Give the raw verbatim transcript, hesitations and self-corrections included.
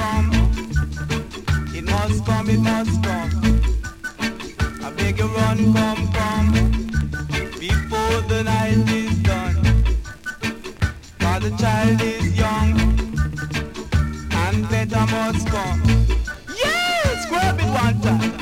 come. It must come, it must come. I beg you run, come, come. Before the night is done. For the child is young. And better must come. Yes, grab it one time.